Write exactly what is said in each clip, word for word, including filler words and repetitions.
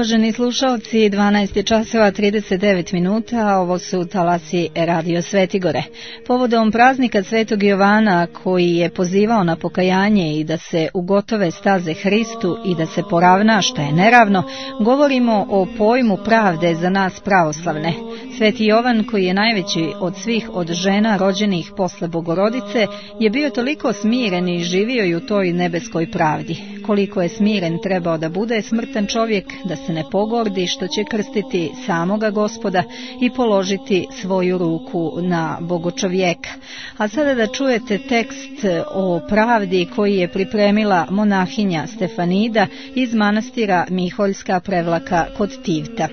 Uvaženi slušalci, dvanaest je časova trideset devet minuta, ovo su talasi Radio Svetigore. Povodom praznika Svetog Jovana, koji je pozivao na pokajanje i da se ugotove staze Hristu i da se poravna šta je neravno, govorimo o pojmu pravde za nas pravoslavne. Sveti Jovan, koji je najveći od svih od žena rođenih posle Bogorodice, je bio toliko smiren i živio i u toj nebeskoj pravdi. Koliko je smiren trebao da bude smrtan čovjek, da se ne pogordi što će krstiti samoga Gospoda i položiti svoju ruku na Bogočovjeka. A sada da čujete tekst o pravdi koji je pripremila monahinja Stefanida iz manastira Miholjska Prevlaka kod Tivta.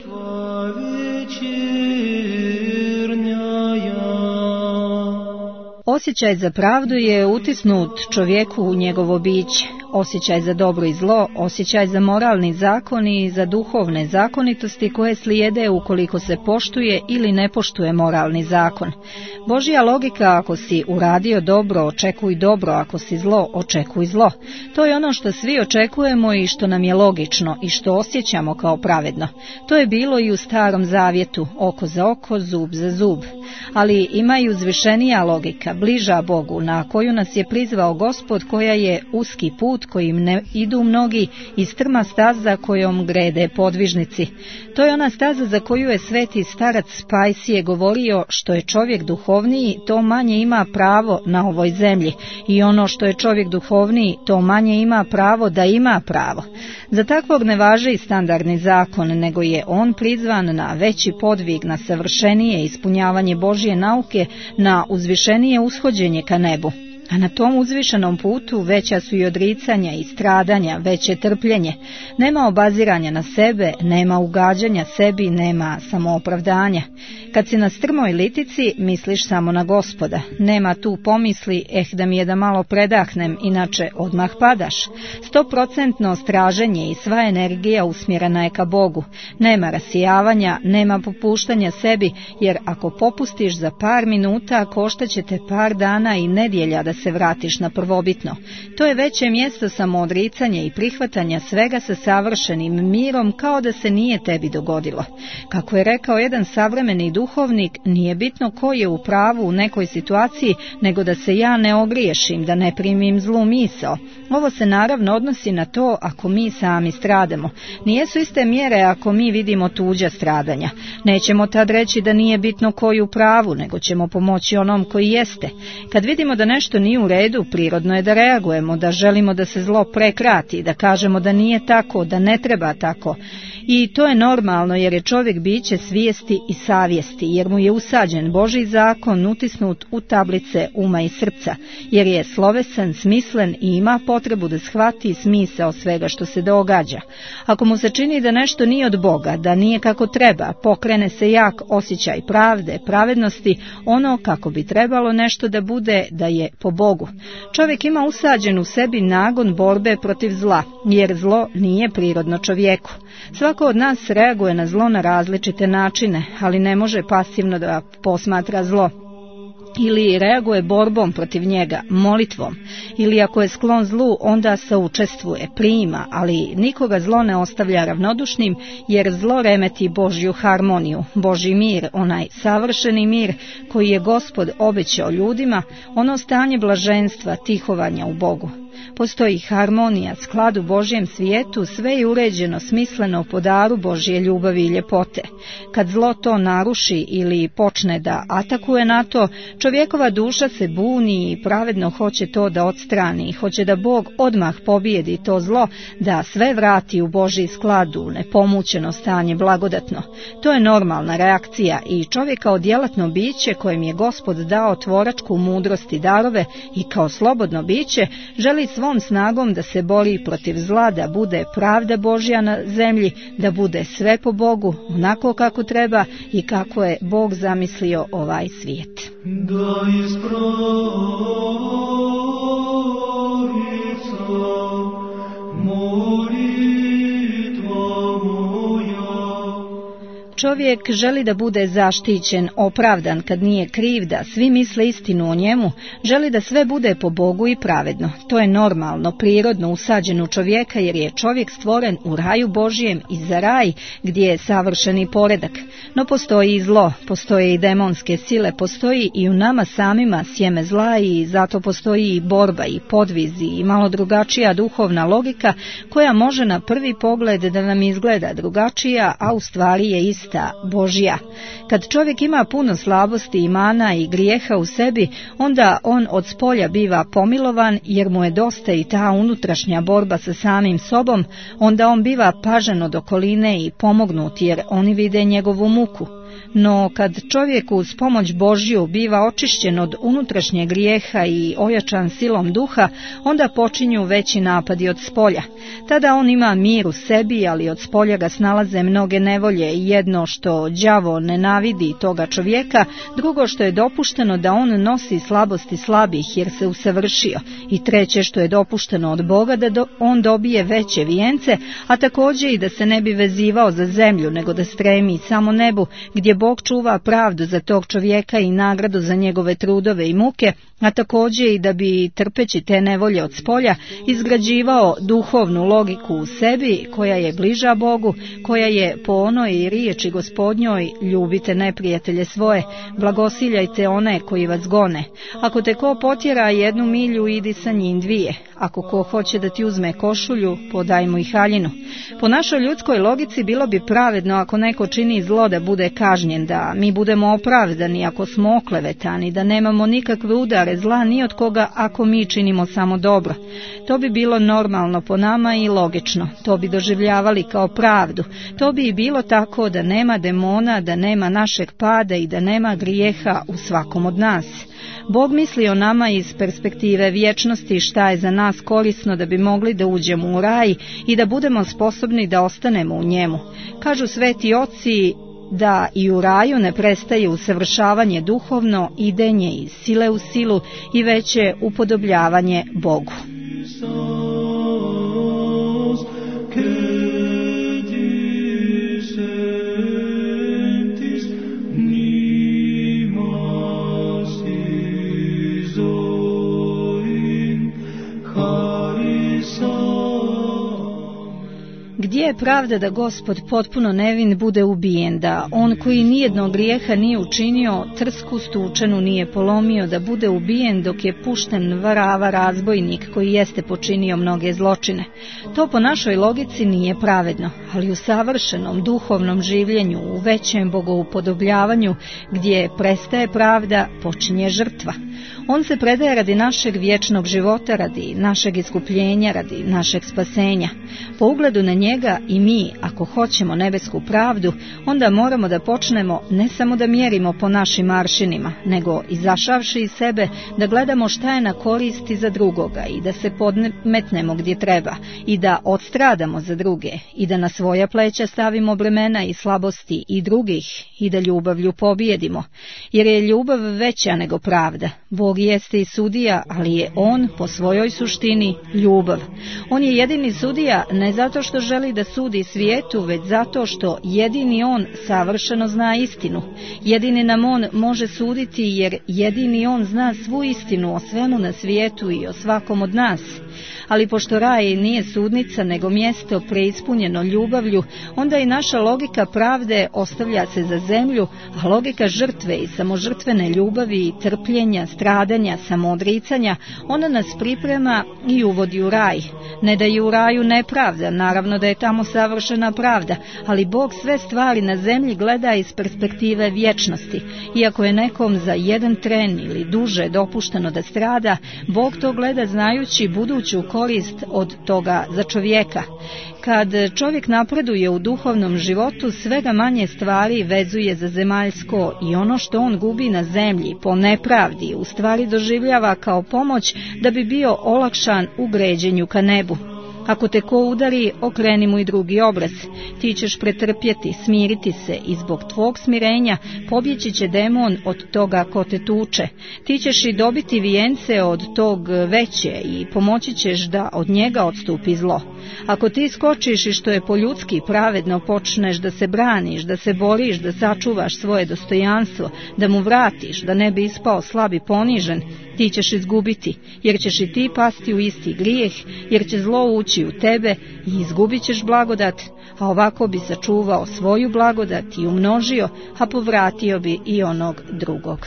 Osjećaj za pravdu je utisnut čovjeku u njegovo biće. Osjećaj za dobro i zlo, osjećaj za moralni zakon i za duhovne zakonitosti koje slijede ukoliko se poštuje ili ne poštuje moralni zakon. Božja logika: ako si uradio dobro, očekuj dobro, ako si zlo, očekuj zlo. To je ono što svi očekujemo i što nam je logično i što osjećamo kao pravedno. To je bilo i u Starom Zavjetu, oko za oko, zub za zub. Ali ima i uzvišenija logika, bliža Bogu, na koju nas je prizvao Gospod, koja je uski put kojim ne idu mnogi i strma staza kojom grede podvižnici. To je ona staza za koju je sveti starac Pajsije govorio: što je čovjek duhovniji, to manje ima pravo na ovoj zemlji, i ono što je čovjek duhovniji, to manje ima pravo da ima pravo. Za takvog ne važi standardni zakon, nego je on prizvan na veći podvig, na savršenije ispunjavanje Božje nauke, na uzvišenije ushođenje ka nebu. A na tom uzvišenom putu veća su i odricanja i stradanja, veće trpljenje. Nema obaziranja na sebe, nema ugađanja sebi, nema samoopravdanja. Kad si na strmoj litici, misliš samo na Gospoda. Nema tu pomisli: eh, da mi je da malo predahnem, inače odmah padaš. Stoprocentno straženje i sva energija usmjerena je ka Bogu. Nema rasijavanja, nema popuštanja sebi, jer ako popustiš za par minuta, koštaće te par dana i nedjelja da se vratiš na prvobitno. To je veće mjesto samoodricanja i prihvatanja svega sa savršenim mirom, kao da se nije tebi dogodilo. Kako je rekao jedan savremeni duhovnik, nije bitno ko je u pravu u nekoj situaciji, nego da se ja ne ogriješim, da ne primim zlu misao. Ovo se naravno odnosi na to ako mi sami stradamo. Nijesu iste mjere ako mi vidimo tuđa stradanja. Nećemo tad reći da nije bitno ko je u pravu, nego ćemo pomoći onom koji jeste. Kad vidimo da nešto nije u redu, prirodno je da reagujemo, da želimo da se zlo prekrati, da kažemo da nije tako, da ne treba tako. I to je normalno, jer je čovjek biće svijesti i savjesti, jer mu je usađen Božji zakon utisnut u tablice uma i srca, jer je slovesan, smislen i ima potrebu da shvati smisao svega što se događa. Ako mu se čini da nešto nije od Boga, da nije kako treba, pokrene se jak osjećaj pravde, pravednosti, ono kako bi trebalo nešto da bude, da je po Bogu. Čovjek ima usađen u sebi nagon borbe protiv zla, jer zlo nije prirodno čovjeku. Svako od nas reaguje na zlo na različite načine, ali ne može pasivno da posmatra zlo. Ili reaguje borbom protiv njega, molitvom, ili ako je sklon zlu, onda se učestvuje, prima, ali nikoga zlo ne ostavlja ravnodušnim, jer zlo remeti Božju harmoniju, Božji mir, onaj savršeni mir koji je Gospod obećao ljudima, ono stanje blaženstva, tihovanja u Bogu. Postoji harmonija, sklad u Božjem svijetu, sve je uređeno, smisleno po daru Božje ljubavi i ljepote. Kad zlo to naruši ili počne da atakuje na to, čovjekova duša se buni i pravedno hoće to da odstrani, hoće da Bog odmah pobijedi to zlo, da sve vrati u Božji sklad, u nepomućeno stanje blagodatno. To je normalna reakcija i čovjek kao djelatno biće kojem je Gospod dao tvoračku mudrost i darove i kao slobodno biće želi svom snagom da se bori protiv zla, da bude pravda Božja na zemlji, da bude sve po Bogu, onako kako treba i kako je Bog zamislio ovaj svijet. Da čovjek želi da bude zaštićen, opravdan kad nije kriv, da svi misle istinu o njemu, želi da sve bude po Bogu i pravedno. To je normalno, prirodno usađeno u čovjeka jer je čovjek stvoren u raju Božjem i za raj gdje je savršeni poredak. No postoji i zlo, postoje i demonske sile, postoji i u nama samima sjeme zla i zato postoji i borba i podvizi i malo drugačija duhovna logika koja može na prvi pogled da nam izgleda drugačija, a u stvari je ista, Božja. Kad čovjek ima puno slabosti, imana i grijeha u sebi, onda on od spolja biva pomilovan jer mu je dosta i ta unutrašnja borba sa samim sobom, onda on biva pažen od okoline i pomognut jer oni vide njegovu muku. No kad čovjek uz pomoć Božju biva očišćen od unutrašnjeg grijeha i ojačan silom duha, onda počinju veći napadi od spolja. Tada on ima mir u sebi, ali od spolja ga snalaze mnoge nevolje, jedno što đavo nenavidi toga čovjeka, drugo što je dopušteno da on nosi slabosti slabih jer se usavršio, i treće što je dopušteno od Boga da do, on dobije veće vijence, a također i da se ne bi vezivao za zemlju, nego da stremi samo nebu, gdje Bog čuva pravdu za tog čovjeka i nagradu za njegove trudove i muke, a također i da bi, trpeći te nevolje od spolja, izgrađivao duhovnu logiku u sebi koja je bliža Bogu, koja je po onoj riječi Gospodnjoj: ljubite neprijatelje svoje, blagosiljajte one koji vas gone. Ako te ko potjera jednu milju, idi sa njim dvije. Ako ko hoće da ti uzme košulju, podaj mu i haljinu. Po našoj ljudskoj logici bilo bi pravedno ako neko čini zlo da bude kažnjen, da mi budemo opravdani ako smo oklevetani, da nemamo nikakve udare zla ni od koga ako mi činimo samo dobro. To bi bilo normalno po nama i logično, to bi doživljavali kao pravdu, to bi i bilo tako da nema demona, da nema našeg pada i da nema grijeha u svakom od nas. Bog misli o nama iz perspektive vječnosti šta je za nas korisno da bi mogli da uđemo u raj i da budemo sposobni da ostanemo u njemu. Kažu sveti oci da i u raju ne prestaje usavršavanje duhovno, idenje iz sile u silu i veće upodobljavanje Bogu. Gdje je pravda da Gospod potpuno nevin bude ubijen, da on koji nijednog grijeha nije učinio, trsku stučenu nije polomio, da bude ubijen dok je pušten varava razbojnik koji jeste počinio mnoge zločine? To po našoj logici nije pravedno, ali u savršenom duhovnom življenju, u većem bogoupodobljavanju, gdje prestaje pravda, počinje žrtva. On se predaje radi našeg vječnog života, radi našeg iskupljenja, radi našeg spasenja. Po ugledu na njega i mi, ako hoćemo nebesku pravdu, onda moramo da počnemo ne samo da mjerimo po našim aršinima, nego izašavši iz sebe da gledamo šta je na koristi za drugoga i da se podmetnemo gdje treba i da odstradamo za druge i da na svoja pleća stavimo bremena i slabosti i drugih i da ljubavlju pobijedimo, jer je ljubav veća nego pravda. Bog jeste i sudija, ali je on po svojoj suštini ljubav. On je jedini sudija ne zato što želi da sudi svijetu, već zato što jedini on savršeno zna istinu. Jedini nam on može suditi jer jedini on zna svu istinu o svemu na svijetu i o svakom od nas. Ali pošto raj nije sudnica nego mjesto preispunjeno ljubavlju, onda i naša logika pravde ostavlja se za zemlju, a logika žrtve i samožrtvene ljubavi, trpljenja, stradanja, samoodricanja, ona nas priprema i uvodi u raj. Ne da je u raju nepravda, naravno da je tamo savršena pravda, ali Bog sve stvari na zemlji gleda iz perspektive vječnosti. Iako je nekom za jedan tren ili duže dopušteno da strada, Bog to gleda znajući buduću korist od toga za čovjeka. Kad čovjek napreduje u duhovnom životu, svega manje stvari vezuje za zemaljsko i ono što on gubi na zemlji po nepravdi u stvari doživljava kao pomoć da bi bio olakšan u gređenju ka nebu. Ako te ko udari, okreni mu i drugi obraz. Ti ćeš pretrpjeti, smiriti se i zbog tvog smirenja pobjeći će demon od toga ko te tuče. Ti ćeš i dobiti vijence od tog veće i pomoći ćeš da od njega odstupi zlo. Ako ti skočiš i što je po ljudski pravedno počneš da se braniš, da se boriš, da sačuvaš svoje dostojanstvo, da mu vratiš, da ne bi ispao slab i ponižen, ti ćeš izgubiti, jer ćeš i ti pasti u isti grijeh, jer će zlo ući u tebe i izgubit ćeš blagodat, a ovako bi sačuvao svoju blagodat i umnožio, a povratio bi i onog drugog.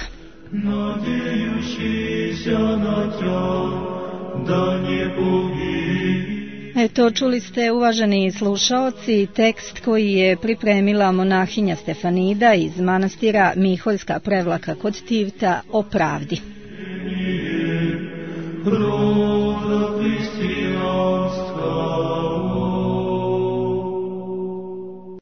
Eto, čuli ste, uvaženi slušaoci, tekst koji je pripremila monahinja Stefanida iz manastira Miholjska Prevlaka kod Tivta o pravdi. Roda hristijanstva